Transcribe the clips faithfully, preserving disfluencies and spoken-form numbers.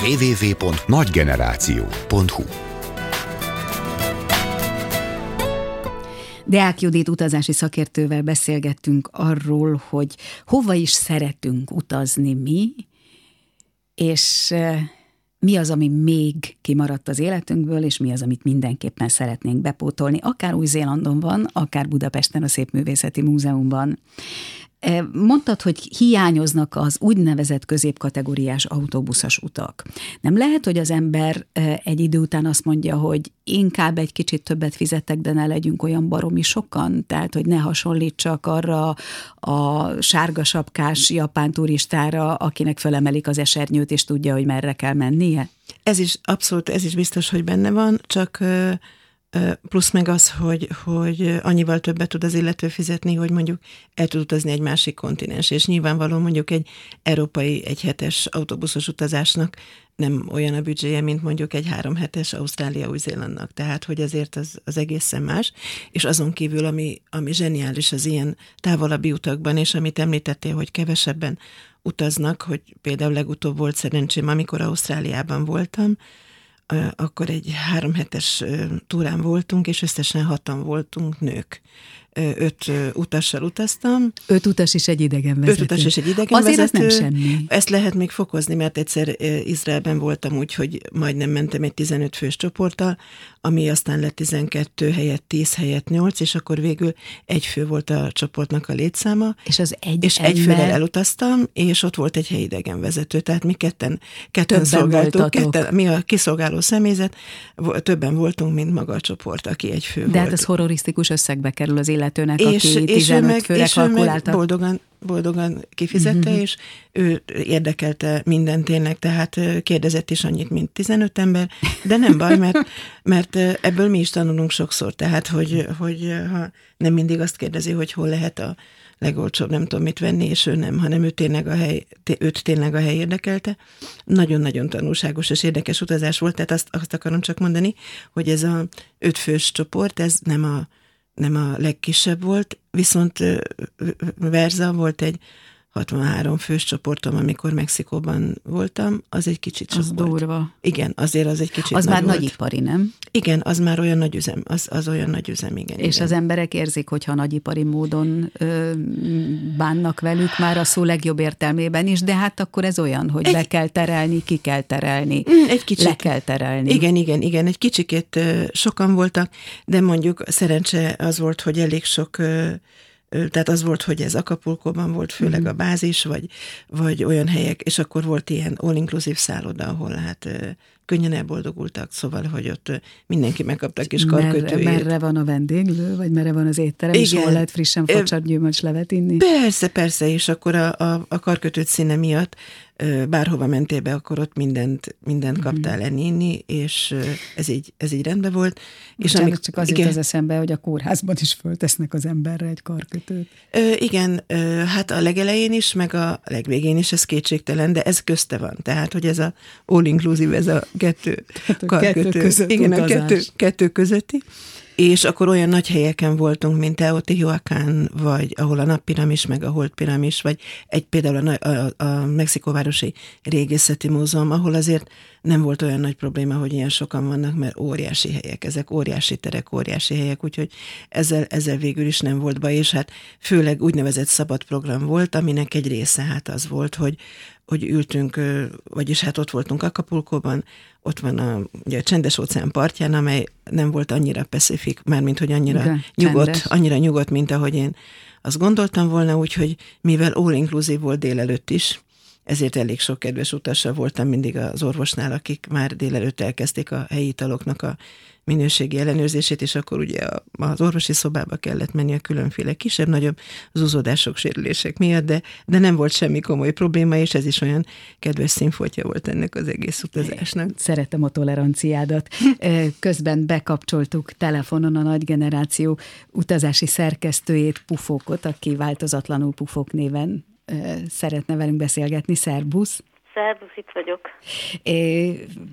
double-u double-u double-u pont nagygeneráció pont hu. Deák Judit utazási szakértővel beszélgettünk arról, hogy hova is szeretünk utazni mi, és mi az, ami még kimaradt az életünkből, és mi az, amit mindenképpen szeretnénk bepótolni. Akár Új-Zélandon van, akár Budapesten a Szépművészeti Múzeumban. Mondtad, hogy hiányoznak az úgynevezett középkategóriás autóbuszos utak. Nem lehet, hogy az ember egy idő után azt mondja, hogy inkább egy kicsit többet fizetek, de ne legyünk olyan baromi sokan, tehát, hogy ne hasonlítsak arra a sárga sapkás japán turistára, akinek felemelik az esernyőt, és tudja, hogy merre kell mennie? Ez is abszolút, ez is biztos, hogy benne van, csak plusz meg az, hogy, hogy annyival többet tud az illető fizetni, hogy mondjuk el tud utazni egy másik kontinens, és nyilvánvalóan mondjuk egy európai egy hetes autóbuszos utazásnak nem olyan a büdzséje, mint mondjuk egy három hetes Ausztrália-Új-Zélandnak. Tehát, hogy azért az, az egészen más, és azon kívül, ami, ami zseniális az ilyen távolabbi utakban, és amit említettél, hogy kevesebben utaznak, hogy például legutóbb volt szerencsém, amikor Ausztráliában voltam, akkor egy három hetes túrán voltunk, és összesen hatan voltunk nők. Öt utassal utaztam. Öt utas is egy idegenvezető. Öt utas is egy idegenvezető. Azért az nem semmi. Ezt lehet még fokozni, mert egyszer Izraelben voltam úgy, hogy majdnem mentem egy tizenöt fős csoporttal, ami aztán lett tizenkettő helyett, tíz helyett nyolc, és akkor végül egy fő volt a csoportnak a létszáma. És az egy És ember... egy fővel elutaztam, és ott volt egy helyi idegenvezető, tehát mi ketten, ketten szolgáltuk, ketten, mi a kiszolgáló személyzet, többen voltunk, mint maga a csoport, aki egy fő De volt. hát ez horrorisztikus összegbe kerül az illetőnek, és, aki tizenöt főre kalkulálta. boldogan, boldogan kifizette, uh-huh. és ő érdekelte minden tényleg, tehát kérdezett is annyit, mint tizenöt ember, de nem baj, mert, mert ebből mi is tanulunk sokszor, tehát, hogy, hogy ha nem mindig azt kérdezi, hogy hol lehet a legolcsóbb, nem tudom mit venni, és ő nem, hanem ő tényleg a hely, őt tényleg a hely érdekelte. Nagyon-nagyon tanulságos és érdekes utazás volt, tehát azt, azt akarom csak mondani, hogy ez a ötfős csoport, ez nem a nem a legkisebb volt, viszont verza volt egy hatvanhárom fős csoportom, amikor Mexikóban voltam, az egy kicsit sok az volt. durva. Igen, azért az egy kicsit Az nagy már volt. nagyipari, nem? Igen, az már olyan nagy üzem, az, az olyan nagy üzem, igen. És igen. az emberek érzik, hogyha nagyipari módon ö, bánnak velük már a szó legjobb értelmében is, de hát akkor ez olyan, hogy egy... be kell terelni, ki kell terelni, egy kicsit, le kell terelni. Igen, igen, igen, egy kicsikét sokan voltak, de mondjuk szerencse az volt, hogy elég sok... Tehát az volt, hogy ez Acapulcóban volt főleg mm-hmm. a bázis, vagy, vagy olyan helyek, és akkor volt ilyen all-inclusive szálloda, ahol hát könnyen elboldogultak, szóval, hogy ott mindenki megkapta a kis karkötőjét. Merre, merre van a vendéglő, vagy merre van az étterem, és hol lehet frissen facsart gyümölcslevet inni? Persze, persze, és akkor a, a, a karkötőt színe miatt bárhova mentél be, akkor ott mindent, mindent kaptál enni, inni, és ez így, ez így rendben volt. És amik, csak az jut az eszembe, hogy a kórházban is föltesznek az emberre egy karkötőt. Ö, igen, ö, hát a legelején is, meg a legvégén is, ez kétségtelen, de ez közte van. Tehát, hogy ez a all-inclusive, ez a kettő a karkötő. Kettő között igen, utazás. a kettő, kettő közötti. És akkor olyan nagy helyeken voltunk, mint Teotihuacán, vagy ahol a Nappiramis, meg a Holdpiramis, vagy egy például a, a, a Mexikóvárosi Régészeti Múzeum, ahol azért nem volt olyan nagy probléma, hogy ilyen sokan vannak, mert óriási helyek, ezek óriási terek, óriási helyek, úgyhogy ezzel, ezzel végül is nem volt baj, és hát főleg úgynevezett szabad program volt, aminek egy része hát az volt, hogy hogy ültünk, vagyis hát ott voltunk Acapulcóban, ott van a, ugye a csendes óceán partján, amely nem volt annyira pacifik, mármint hogy annyira de, nyugodt, csendes. annyira nyugodt, mint ahogy én azt gondoltam volna, úgyhogy mivel all-inclusive volt délelőtt is, ezért elég sok kedves utassal voltam mindig az orvosnál, akik már délelőtt elkezdték a helyi italoknak a minőségi ellenőrzését, és akkor ugye az orvosi szobába kellett menni a különféle kisebb-nagyobb zúzódások, sérülések miatt, de, de nem volt semmi komoly probléma, és ez is olyan kedves színfoltja volt ennek az egész utazásnak. Szeretem a toleranciádat. Közben bekapcsoltuk telefonon a Nagygeneráció utazási szerkesztőjét, Pufókot, aki változatlanul Pufók néven szeretne velünk beszélgetni. Szerbusz! Szervusz, itt vagyok. É,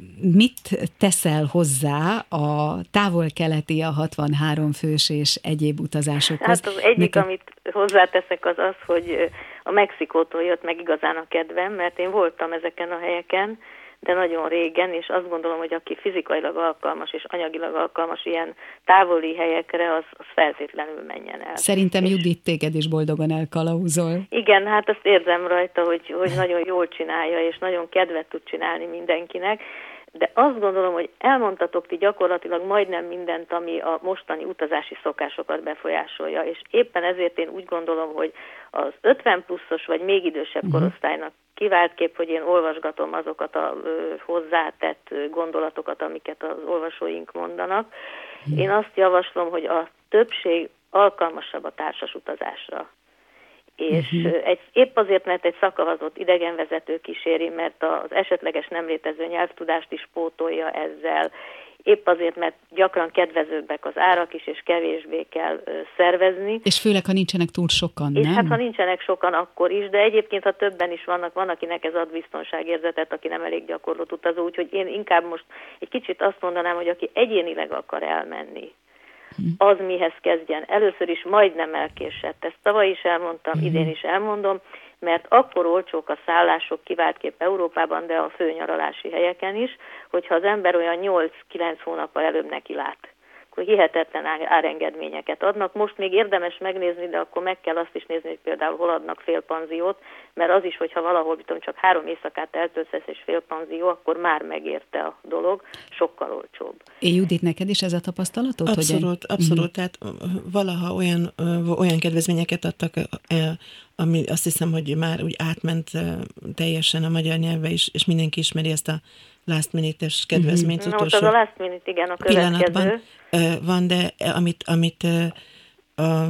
mit teszel hozzá a távol-keleti, a hatvanhárom fős és egyéb utazásokhoz? Hát az egyik, Neked... amit hozzáteszek, az az, hogy a Mexikótól jött meg igazán a kedvem, mert én voltam ezeken a helyeken, de nagyon régen, és azt gondolom, hogy aki fizikailag alkalmas és anyagilag alkalmas ilyen távoli helyekre, az, az feltétlenül menjen el. Szerintem és Judit téged is boldogan elkalauzol. Igen, hát azt érzem rajta, hogy, hogy nagyon jól csinálja, és nagyon kedvet tud csinálni mindenkinek, de azt gondolom, hogy elmondtatok ti gyakorlatilag majdnem mindent, ami a mostani utazási szokásokat befolyásolja, és éppen ezért én úgy gondolom, hogy az ötven pluszos vagy még idősebb uh-huh. korosztálynak kiváltképp, hogy én olvasgatom azokat a ö, hozzátett gondolatokat, amiket az olvasóink mondanak. Uh-huh. Én azt javaslom, hogy a többség alkalmasabb a társas utazásra. És uh-huh. egy, épp azért, mert egy szakavazott idegenvezető kíséri, mert az esetleges nem létező nyelvtudást is pótolja ezzel, épp azért, mert gyakran kedvezőbbek az árak is, és kevésbé kell ö, szervezni. És főleg, ha nincsenek túl sokan, és nem? És hát, ha nincsenek sokan, akkor is, de egyébként, ha többen is vannak, van, akinek ez ad biztonságérzetet, aki nem elég gyakorlott utazó, úgyhogy én inkább most egy kicsit azt mondanám, hogy aki egyénileg akar elmenni, az mihez kezdjen. Először is majdnem elkésett. Ezt tavaly is elmondtam, mm. idén is elmondom, mert akkor olcsók a szállások, kiváltképp Európában, de a főnyaralási helyeken is, hogyha az ember olyan nyolc-kilenc hónappal előbb neki lát, akkor hihetetlen árengedményeket adnak. Most még érdemes megnézni, de akkor meg kell azt is nézni, hogy például hol adnak félpanziót, mert az is, hogyha valahol tudom, csak három éjszakát eltöltesz és félpanzió, akkor már megérte a dolog, sokkal olcsóbb. É, Judit, neked is ez a tapasztalatod? Abszolút, hogy egy... abszolút. Uh-huh. Tehát valaha olyan, olyan kedvezményeket adtak, ami azt hiszem, hogy már úgy átment teljesen a magyar nyelvbe is, és mindenki ismeri ezt a last minute-es kedvezményt. Uh-huh. Na, most az a last minute, igen, a következő. Van, de amit, amit a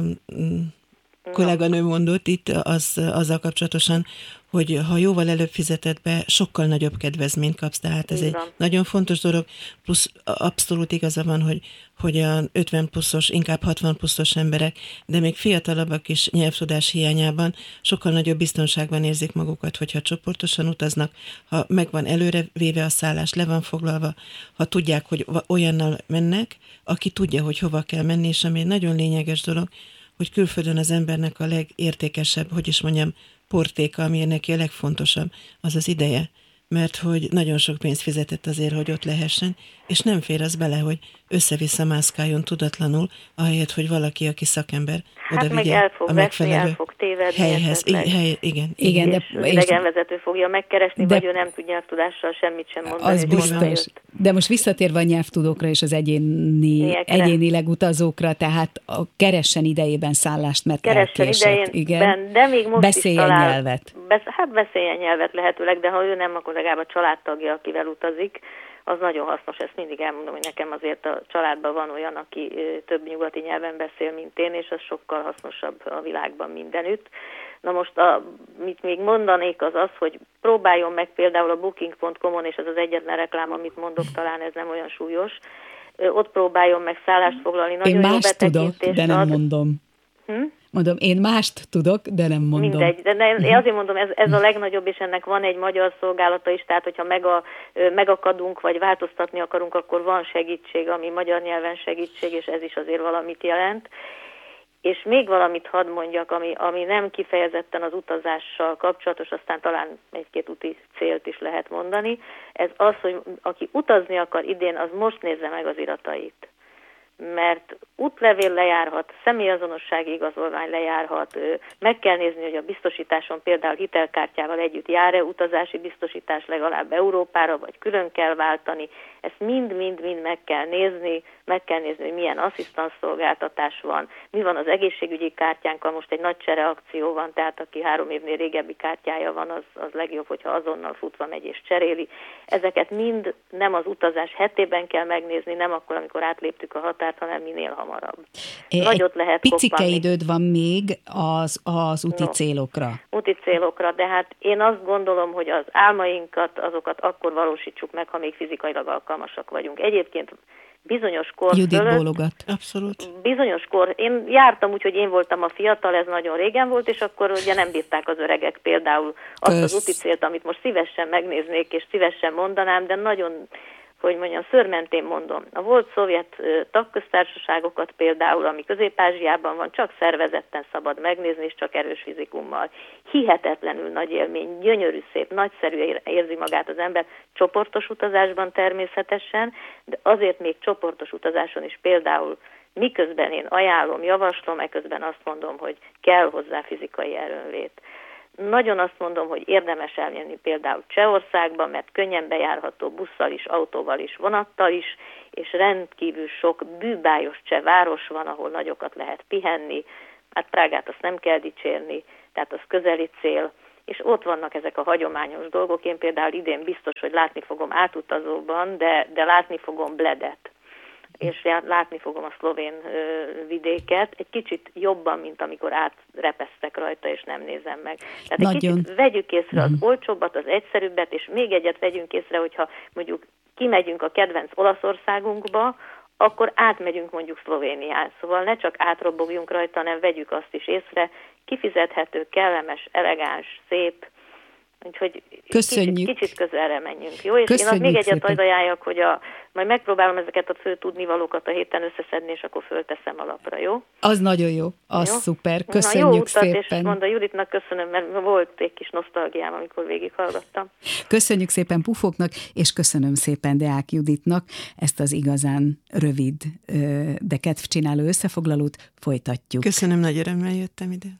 kolléganő mondott itt, az, azzal kapcsolatosan, hogy ha jóval előbb fizeted be, sokkal nagyobb kedvezményt kapsz, tehát ez egy nagyon fontos dolog, plusz abszolút igaza van, hogy, hogy a ötven pluszos, inkább hatvan pluszos emberek, de még fiatalabbak is nyelvtudás hiányában sokkal nagyobb biztonságban érzik magukat, hogyha csoportosan utaznak, ha megvan előre véve a szállás, le van foglalva, ha tudják, hogy olyannal mennek, aki tudja, hogy hova kell menni, és ami egy nagyon lényeges dolog, hogy külföldön az embernek a legértékesebb, hogy is mondjam, portéka, ami neki a legfontosabb, az az ideje. Mert hogy nagyon sok pénzt fizetett azért, hogy ott lehessen, és nem fér az bele, hogy össze-vissza mászkáljon tudatlanul, ahelyett, hogy valaki, aki szakember, hát oda vigye el fog a megfelelő veszni, el fog tévedni helyhez. I, hely, igen. igen, és de, és idegenvezető fogja megkeresni, de, vagy ő nem tud nyelvtudással semmit sem mondani. Az biztos. De most visszatérve a nyelvtudókra és az egyéni, egyénileg utazókra, tehát a keressen idejében szállást, mert keressen elkésett. Igen. De még most beszéljen is talál, nyelvet. Besz, hát beszéljen nyelvet lehetőleg, de ha ő nem, akkor legalább a családtagja, akivel utazik, az nagyon hasznos, ezt mindig elmondom, hogy nekem azért a családban van olyan, aki több nyugati nyelven beszél, mint én, és az sokkal hasznosabb a világban mindenütt. Na most, a, mit még mondanék, az az, hogy próbáljon meg például a booking pont com-on, és ez az egyetlen reklám, amit mondok, talán ez nem olyan súlyos, ott próbáljon meg szállást foglalni. Nagyon én mást tudok, de nem ad. mondom. Hm? Mondom, én mást tudok, de nem mondom. Mindegy, de nem, én azért mondom, ez, ez a legnagyobb, és ennek van egy magyar szolgálata is, tehát hogyha meg a, megakadunk, vagy változtatni akarunk, akkor van segítség, ami magyar nyelven segítség, és ez is azért valamit jelent. És még valamit hadd mondjak, ami, ami nem kifejezetten az utazással kapcsolatos, aztán talán egy-két úti célt is lehet mondani. Ez az, hogy aki utazni akar idén, az most nézze meg az iratait. Mert útlevél lejárhat, személyazonossági igazolvány lejárhat, meg kell nézni, hogy a biztosításon például hitelkártyával együtt jár-e utazási biztosítás legalább Európára, vagy külön kell váltani. Ezt mind-mind-mind meg kell nézni, meg kell nézni, hogy milyen asszisztans szolgáltatás van, mi van az egészségügyi kártyánkkal, most egy nagy csereakció van, tehát aki három évnél régebbi kártyája van, az, az legjobb, hogyha azonnal futva megy és cseréli. Ezeket mind nem az utazás hetében kell megnézni, nem akkor, amikor átléptük a határt, hanem minél hamarabb. Nagyot lehet picike koppanni. időd van még az, az úti no, célokra. Úti célokra, de hát én azt gondolom, hogy az álmainkat, azokat akkor valósítsuk meg, ha még fizikailag alkalmasak vagyunk. Egyébként bizonyos kor Judit fölött, bólogat. Abszolút. Bizonyos kor, én jártam úgy, hogy én voltam a fiatal, ez nagyon régen volt, és akkor ugye nem bírták az öregek például azt Kösz. az úti célt, amit most szívesen megnéznék, és szívesen mondanám, de nagyon hogy mondjam, szőrmentén mondom, a volt szovjet tagköztársaságokat például, ami Közép-Ázsiában van, csak szervezetten szabad megnézni, és csak erős fizikummal. Hihetetlenül nagy élmény, gyönyörű, szép, nagyszerű érzi magát az ember, csoportos utazásban természetesen, de azért még csoportos utazáson is például miközben én ajánlom, javaslom, eközben azt mondom, hogy kell hozzá fizikai erőnlét. Nagyon azt mondom, hogy érdemes elmenni például Csehországba, mert könnyen bejárható busszal is, autóval is, vonattal is, és rendkívül sok bűbájos cseh város van, ahol nagyokat lehet pihenni, hát Prágát azt nem kell dicsérni, tehát az közeli cél, és ott vannak ezek a hagyományos dolgok. Én például idén biztos, hogy látni fogom átutazóban, de, de látni fogom Bledet, és látni fogom a szlovén ö, vidéket, egy kicsit jobban, mint amikor átrepesztek rajta, és nem nézem meg. Tehát egy Nagyon. kicsit vegyük észre az olcsóbbat, az egyszerűbbet, és még egyet vegyünk észre, hogyha mondjuk kimegyünk a kedvenc Olaszországunkba, akkor átmegyünk mondjuk Szlovénián. Szóval ne csak átrobogjunk rajta, hanem vegyük azt is észre, kifizethető, kellemes, elegáns, szép, úgyhogy kicsit, kicsit közelre menjünk, jó? És Köszönjük én azt még egyet majd ajánljak, hogy a, majd megpróbálom ezeket a fő tudnivalókat a héten összeszedni, és akkor fölteszem a lapra, jó? Az nagyon jó, az jó? Szuper, köszönjük Na, jó utat, szépen. És mondta Juditnak köszönöm, mert volt egy kis nosztalgiám, amikor végighallgattam. Köszönjük szépen Pufóknak, és köszönöm szépen Deák Juditnak ezt az igazán rövid, de kedvcsináló összefoglalót. Folytatjuk. Köszönöm, nagy örömmel jöttem ide.